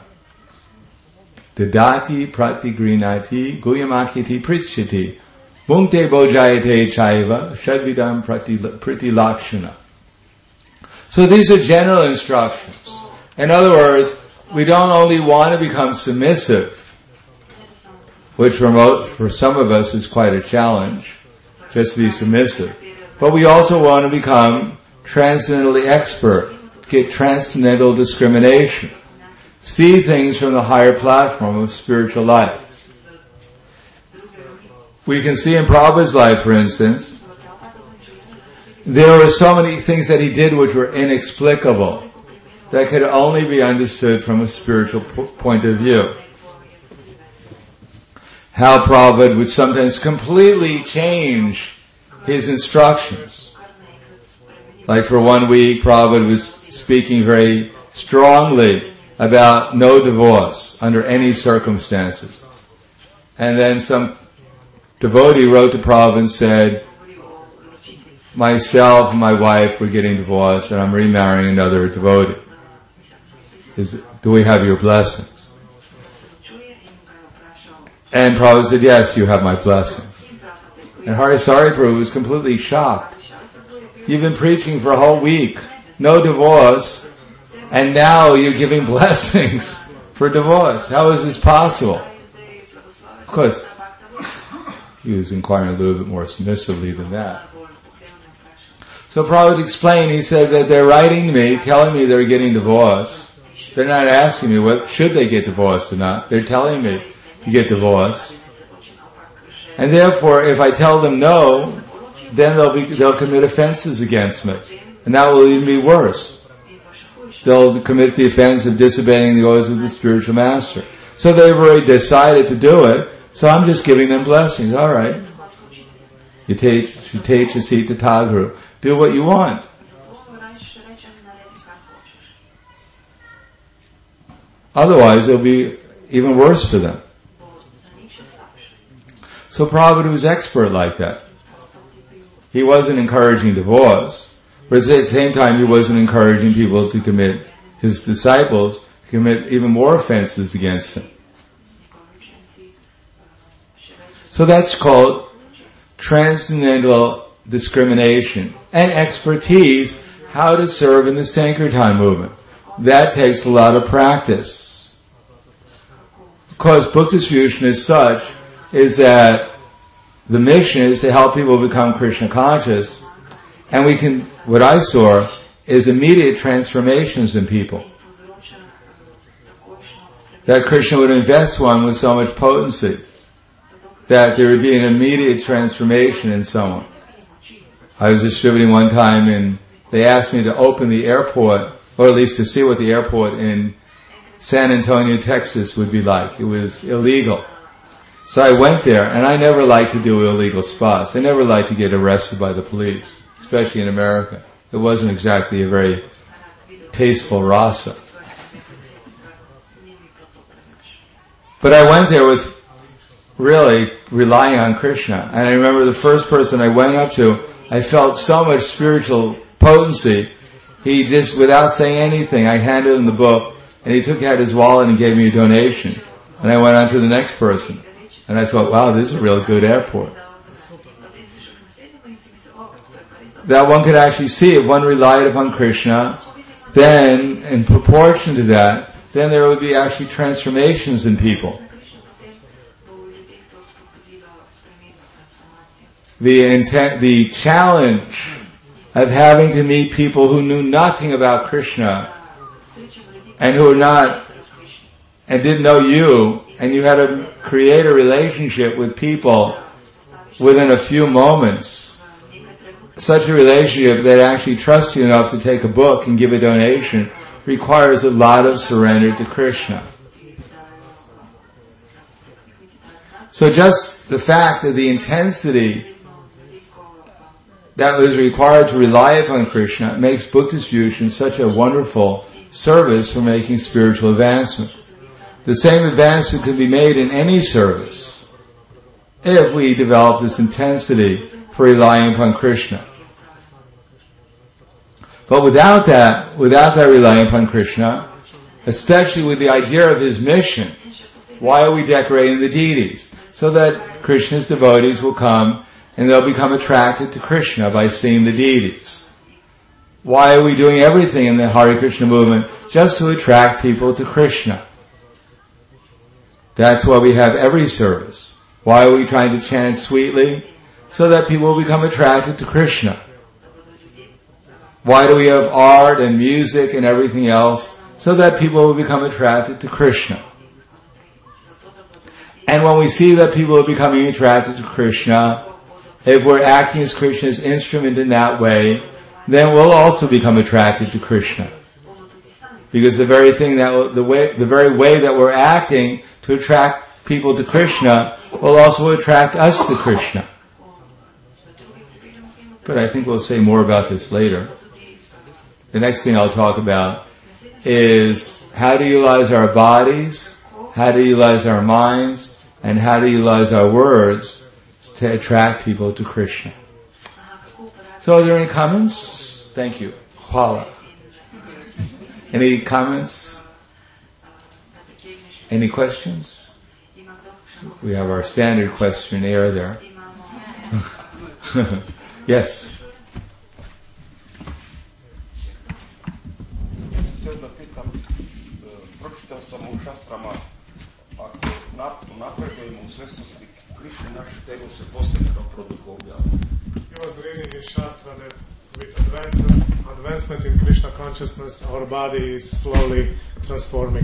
Dadati pratigrinati guyamakiti prichati Bhunte bojayate chaiva shadvidam priti lakshana. So these are general instructions. In other words, we don't only want to become submissive, which for some of us is quite a challenge, just to be submissive, but we also want to become transcendently expert, get transcendental discrimination, see things from the higher platform of spiritual life. we can see in Prabhupada's life, for instance, there were so many things that he did which were inexplicable, that could only be understood from a spiritual point of view. How Prabhupada would sometimes completely change his instructions. Like for 1 week, Prabhupada was speaking very strongly about no divorce under any circumstances. And then some devotee wrote to Prabhupada and said, myself and my wife were getting divorced and I'm remarrying another devotee. Do we have your blessings? And Prabhupada said, yes, you have my blessings. And Harisari Prabhu was completely shocked. You've been preaching for a whole week, no divorce, and now you're giving blessings for divorce. How is this possible? Of course, he was inquiring a little bit more submissively than that. So Prabhupada explained, he said that they're writing to me, telling me they're getting divorced. They're not asking me should they get divorced or not. They're telling me to get divorced. And therefore, if I tell them no, then they'll commit offenses against me. And that will even be worse. They'll commit the offense of disobeying the orders of the spiritual master. So they've already decided to do it, so I'm just giving them blessings. All right. Yatechasita Taguru. Do what you want. Otherwise, it'll be even worse for them. So Prabhupada was expert like that. He wasn't encouraging divorce, but at the same time he wasn't encouraging people to commit, his disciples, to commit even more offenses against him. So that's called transcendental discrimination and expertise, how to serve in the Sankirtan movement. That takes a lot of practice. Because book distribution is such, is that the mission is to help people become Krishna conscious, and what I saw is immediate transformations in people. That Krishna would invest one with so much potency, that there would be an immediate transformation in someone. I was distributing one time and they asked me to open the airport, or at least to see what the airport in San Antonio, Texas would be like. It was illegal. So I went there, and I never like to do illegal spots. I never like to get arrested by the police, especially in America. It wasn't exactly a very tasteful rasa. But I went there with really relying on Krishna. And I remember the first person I went up to, I felt so much spiritual potency. He just, without saying anything, I handed him the book, and he took out his wallet and gave me a donation. And I went on to the next person. And I thought, wow, this is a real good airport. That one could actually see if one relied upon Krishna, then in proportion to that, then there would be actually transformations in people. The challenge of having to meet people who knew nothing about Krishna and who were not and didn't know you, and you had to create a relationship with people within a few moments, such a relationship that actually trusts you enough to take a book and give a donation, requires a lot of surrender to Krishna. So just the fact that the intensity that was required to rely upon Krishna makes book distribution such a wonderful service for making spiritual advancement. The same advancement can be made in any service if we develop this intensity for relying upon Krishna. But without that relying upon Krishna, especially with the idea of his mission, why are we decorating the deities? So that Krishna's devotees will come and they'll become attracted to Krishna by seeing the deities. Why are we doing everything in the Hare Krishna movement? Just to attract people to Krishna. That's why we have every service. Why are we trying to chant sweetly? So that people will become attracted to Krishna. Why do we have art and music and everything else? So that people will become attracted to Krishna. And when we see that people are becoming attracted to Krishna, if we're acting as Krishna's instrument in that way, then we'll also become attracted to Krishna. Because the very way that we're acting to attract people to Krishna will also attract us to Krishna. But I think we'll say more about this later. The next thing I'll talk about is how to utilize our bodies, how to utilize our minds, and how to utilize our words to attract people to Krishna. So are there any comments? Thank you. Hvala. Any comments? Any questions? We have our standard questionnaire there. Yes. Htio da pitam, pročitao sam u šastrama, ako napredujemo u svjesnosti Krišne, naše telo se postaje kao produhovljava. He was reading in Shastra that with advancement in Krishna consciousness, our body is slowly transforming.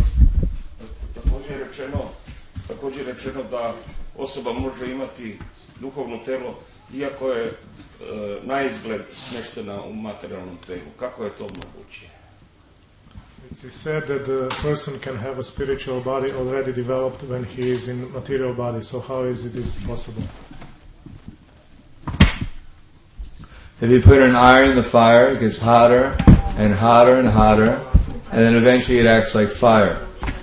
Također rečeno da osoba može imati duhovno telo, iako je naizgled smeštena u materijalnom telu. Kako je to moguće? It's said that the person can have a spiritual body already developed when he is in material body. So how is this possible? If you put an iron in the fire, it gets hotter and hotter and hotter, and then eventually it acts like fire.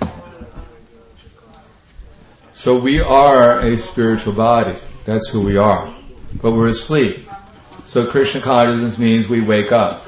So we are a spiritual body. That's who we are. But we're asleep. So Krishna consciousness means we wake up.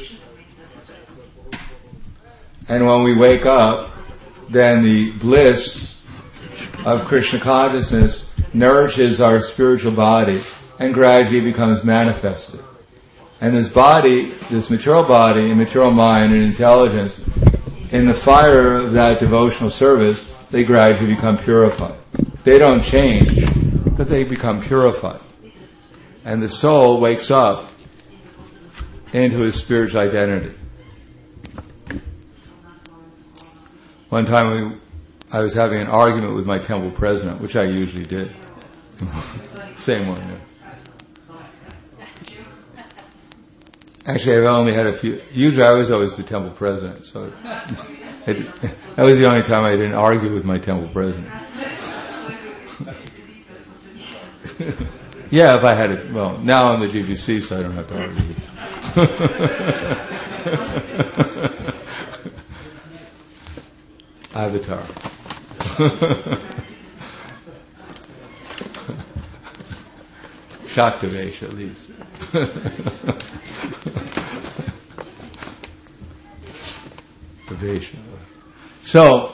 And when we wake up, then the bliss of Krishna consciousness nourishes our spiritual body and gradually becomes manifested. And this body, this material body and material mind and intelligence, in the fire of that devotional service, they gradually become purified. They don't change, but they become purified. And the soul wakes up into his spiritual identity. One time I was having an argument with my temple president, which I usually did. Same one, yeah. Actually, I've only had a few. Usually I was always the temple president, so that was the only time I didn't argue with my temple president. Yeah, if I had it. Well, now I'm the GBC, so I don't have to argue with Avatar. Shaktavesh, at least. So,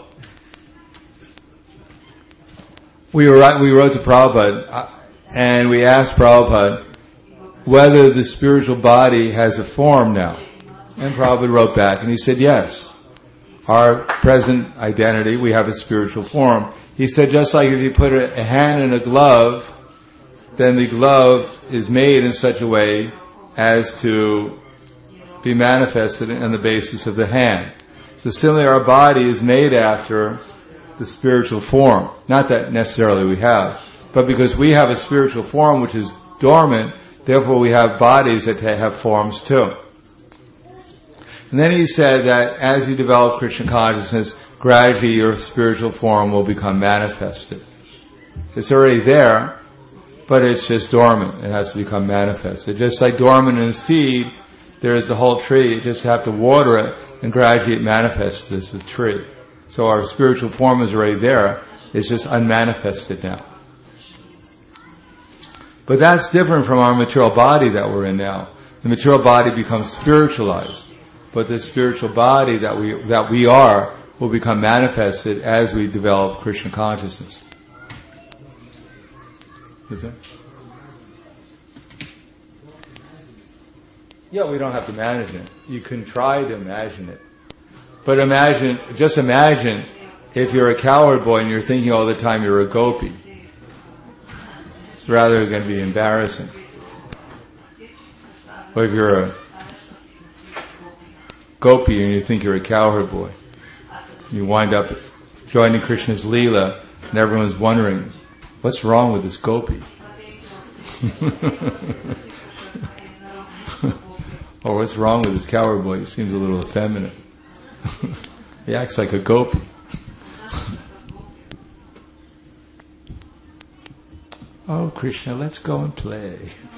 we wrote to Prabhupada, and we asked Prabhupada whether the spiritual body has a form now. And Prabhupada wrote back, and he said, yes. Our present identity, we have a spiritual form. He said, just like if you put a hand in a glove, then the glove is made in such a way as to be manifested on the basis of the hand. So similarly, our body is made after the spiritual form. Not that necessarily we have, but because we have a spiritual form which is dormant, therefore we have bodies that have forms too. And then he said that as you develop Krishna consciousness, gradually your spiritual form will become manifested. It's already there, but it's just dormant. It has to become manifested. Just like dormant in a seed, there is the whole tree. You just have to water it, and gradually it manifests as a tree. So our spiritual form is already there. It's just unmanifested now. But that's different from our material body that we're in now. The material body becomes spiritualized. But the spiritual body that we are will become manifested as we develop Krishna consciousness. Is that? Yeah, we don't have to imagine it. You can try to imagine it. But just imagine if you're a cowherd boy and you're thinking all the time you're a gopi. It's rather going to be embarrassing. Or if you're a gopi and you think you're a cowherd boy, you wind up joining Krishna's Leela And everyone's wondering, what's wrong with this gopi? Or what's wrong with this coward boy? He seems a little effeminate. He acts like a gopi. Oh, Krishna, let's go and play.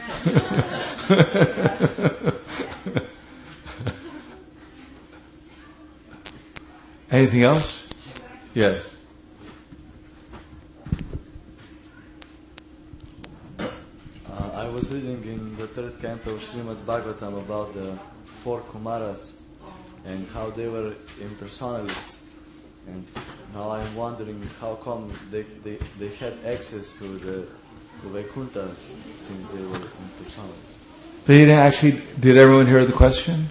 Anything else? Yes. I was reading in the third canto of Srimad Bhagavatam about the 4 Kumaras and how they were impersonalists. And now I'm wondering how come they had access to Vaikuntha since they were impersonalists. They didn't actually. Did everyone hear the question?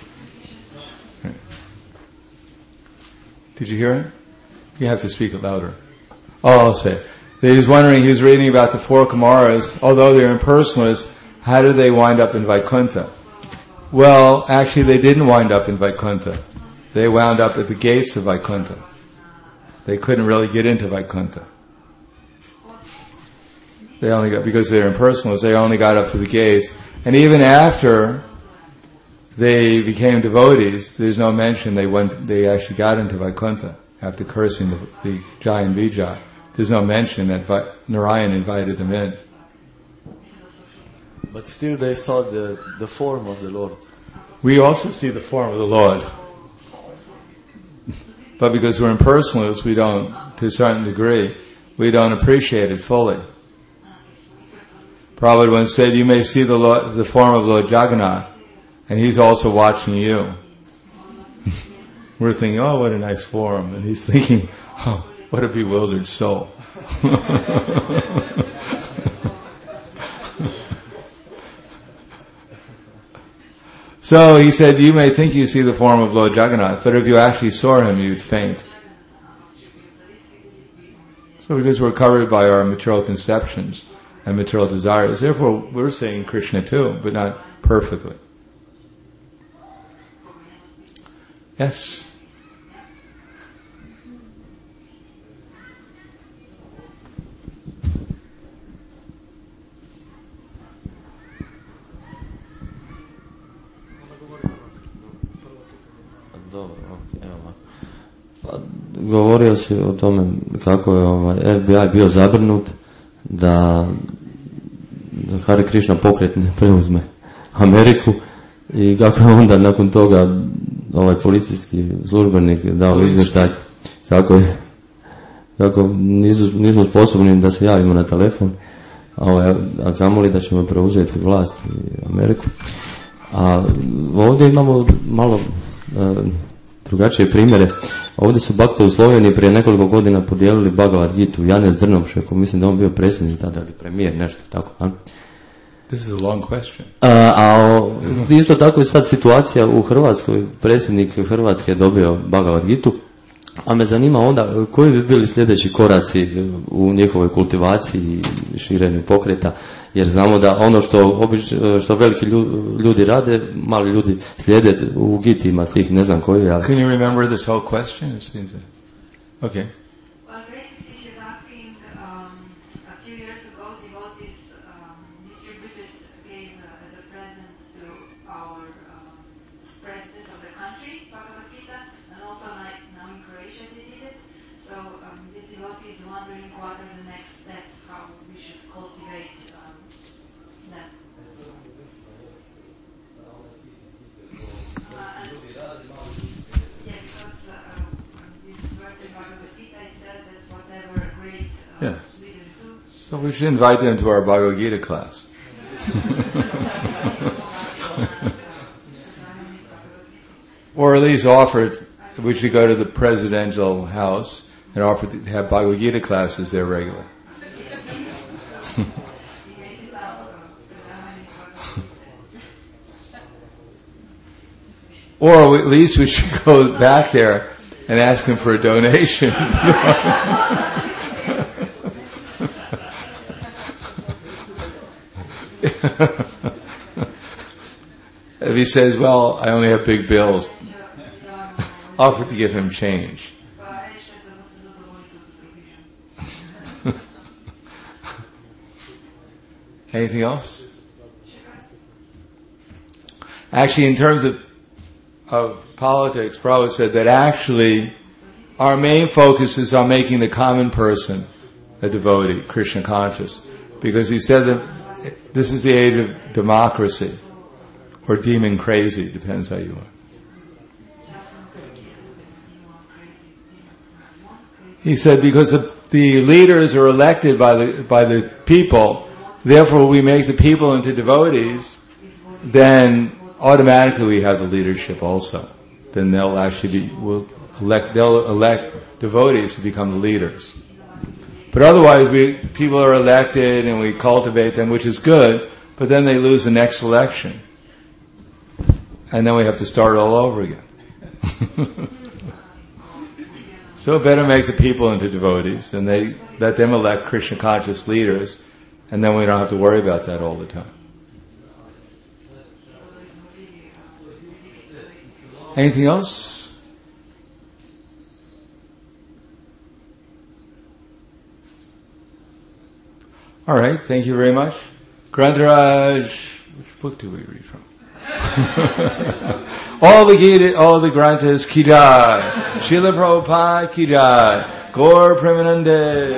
Did you hear it? You have to speak it louder. Oh, I'll say it. He was wondering, he was reading about the 4 Kumaras, although they're impersonalists, how did they wind up in Vaikuntha? Well, actually they didn't wind up in Vaikuntha. They wound up at the gates of Vaikuntha. They couldn't really get into Vaikuntha. They only got, because they're impersonalists, they only got up to the gates. And even after they became devotees, there's no mention they actually got into Vaikuntha after cursing the Jai and Vijay. There's no mention that Narayan invited them in. But still they saw the form of the Lord. We also see the form of the Lord. But because we're impersonalists, we don't, to a certain degree, we don't appreciate it fully. Prabhupada once said, you may see the form of Lord Jagannath, and he's also watching you. We're thinking, oh, what a nice form. And he's thinking, oh, what a bewildered soul. So he said, you may think you see the form of Lord Jagannath, but if you actually saw him, you'd faint. So because we're covered by our material conceptions and material desires, therefore we're saying Krishna too, but not perfectly. Yes? Dobro, evo ovako. Pa, govorio si o tome kako je FBI bio zabrinut da Hare Krishna pokret ne preuzme Ameriku i kako je onda nakon toga ovaj policijski službenik dao izvještaj kako nismo sposobni da se javimo na telefon, a kamoli da ćemo preuzeti vlast i Ameriku. A ovdje imamo malo drugačije primjere. Ovdje su bakte u Sloveniji prije nekoliko godina podijelili Bhagavad Gitu. Janez Drnovšek, mislim da on bio predsjednik tada ili premijer, nešto tako. A? This is a long question. Isto tako je sad situacija u Hrvatskoj. Predsjednik Hrvatske je dobio Bhagavad Gitu. A me zanima onda koji bi bili sljedeći koraci u njihovoj kultivaciji i širenju pokreta, jer znamo da ono što veliki ljudi rade, mali ljudi slijede u Gitima svih, ne znam koji. Ali... Can you remember this whole question? Okay. Well, basically he's asking, a few years ago devotees gave as a present to our president of the country, Bhagavad Gita, and also now in Croatia they did it. So this devotee is wondering what are the next steps, how we should cultivate that. Because this verse in Bhagavad Gita it says that whatever great Yes. leaders do. So we should invite them to our Bhagavad Gita class. Or at least offer it, we should go to the presidential house and offer to have Bhagavad Gita classes there regularly. Or at least we should go back there and ask him for a donation. If he says, well, I only have big bills, offer to give him change. Anything else? Actually, in terms of politics, Prabhupada said that actually our main focus is on making the common person a devotee, Krishna conscious. Because he said that this is the age of democracy, or demon crazy, depends how you want. He said because the leaders are elected by the people, therefore we make the people into devotees, then automatically we have the leadership also. Then they'll elect devotees to become the leaders. But otherwise people are elected and we cultivate them, which is good, but then they lose the next election. And then we have to start all over again. So better make the people into devotees, and they let them elect Krishna conscious leaders, and then we don't have to worry about that all the time. Anything else? All right, thank you very much. Grantharaj, which book do we read from? all the Granthas ki jai, Srila Prabhupada ki jai, Gaur Premanande.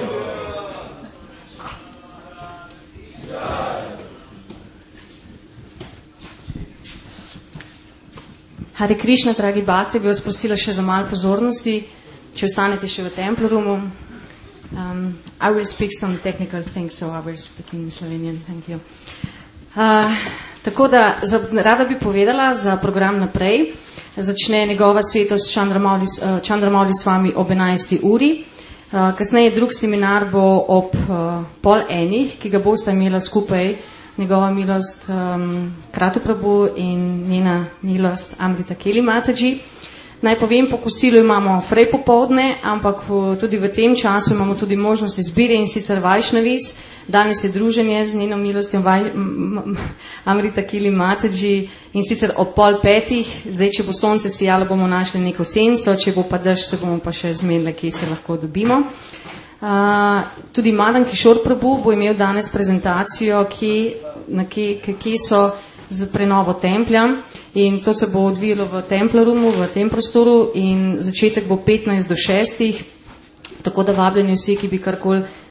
Hare Krishna, dragi bhakti, bi vas prosila še za malo pozornosti, če ostanete še v Temple Roomu. I will speak some technical things, so I will speak in Slovenian. Thank you. Tako da rada bi povedala za program naprej. Začne njegova svetost Chandramauli Swami ob 11. uri. Kasneje drug seminar bo ob 12:30, ki ga bosta imela skupaj njegova milost Kratu Prabhu in njena milost Amrita Keli Mataji. Naj povem, po kosilu imamo frej popovdne, ampak tudi v tem času imamo tudi možnost izbire, in sicer Vajšnavis. Danes je druženje z njeno milostjo Amrita Keli Mataji, in sicer ob 4:30. Zdaj, če bo sonce sijalo, bomo našli neko senco, če bo pa dež, se bomo pa še zmenili, kje se lahko dobimo. Tudi Madan Kishore Prabhu bo imel danes prezentacijo, kje so z prenovo templja, in to se bo odvijalo v Temple Roomu, v tem prostoru, in začetek bo 15 do 6, tako da vabljeni vsi, ki bi karkoli